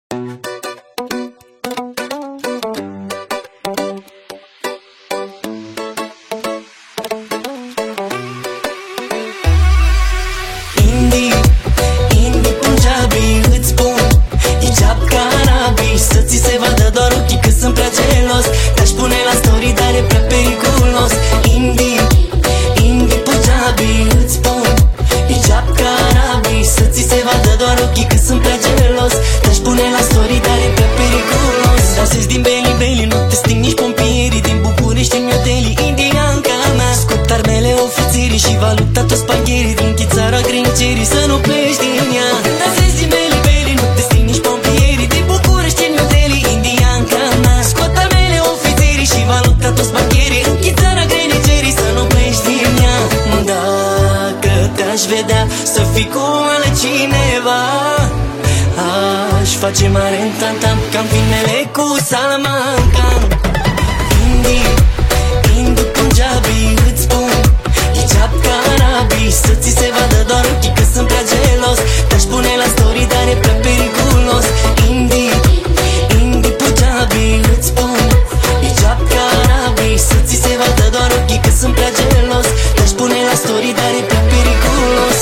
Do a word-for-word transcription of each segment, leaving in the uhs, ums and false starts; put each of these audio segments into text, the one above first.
Indie, indie punjabi, îți spun hijab cannabis, să ți se vadă doar ochii că sunt prea gelos. Te-aș pune la story, dar e prea periculos. Indie, indie punjabi, îți spun hijab cannabis, să ți se vadă doar ochii că sunt prea gelos. Te-aș pune la story, dar e prea periculos. Dansezi din belly belly, nu te sting nici pompierii. Din București în New Delhi, indianca mea. Scot armele ofițirii și valuta toți pagherii. Din Chițara Grinicerii, să nu pleci din ea. Dansezi din belly belly, nu te sting nici pompierii. Din București în New Delhi, indianca mea. Scot armele ofițirii și valuta toți pagherii. Din Chițara Grinicerii, să nu pleci din ea. Dacă te-aș vedea să fii cu altcineva, aș face mare în tam-tam, ca-n filmele cu Salman Khan. Indie, indie punjabi, îți spun hijab cannabis, să ți se vadă doar ochii că sunt prea gelos. Te-aș pune la story, dar e prea periculos. Indie, indie punjabi, îți spun hijab cannabis, să ți se vadă doar ochii că sunt prea gelos. Te-aș pune la story, dar e prea periculos.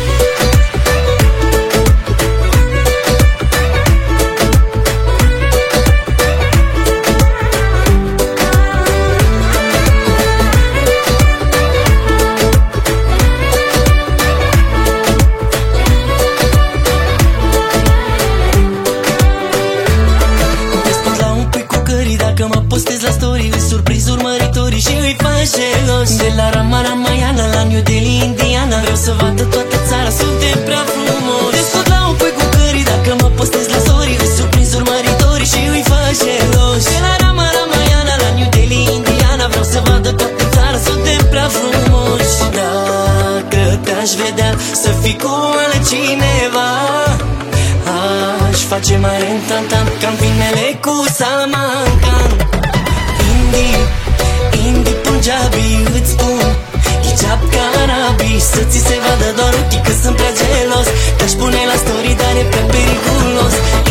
Dacă mă postez la story, îi surpriz urmăritorii și îi faci gelos. De la Rama Ramayana la New Delhi, Indiana, vreau să vadă toată țara, suntem prea frumos. Te scot la un pui cu cării, dacă mă postez la story, îi surpriz urmăritorii și îi faci gelos. De la Rama Ramayana la New Delhi, Indiana, vreau să vadă toată țara, suntem prea frumos. Dacă te-aș vedea să fii cu altcineva, aș face mare în tam-tam, ca-n filmele cu Salman Khan. Indie, indie punjabi, îți spun hijab cannabis, să ți se vadă doar ochii că sunt prea gelos. Te-aș pune la story, dar e prea periculos.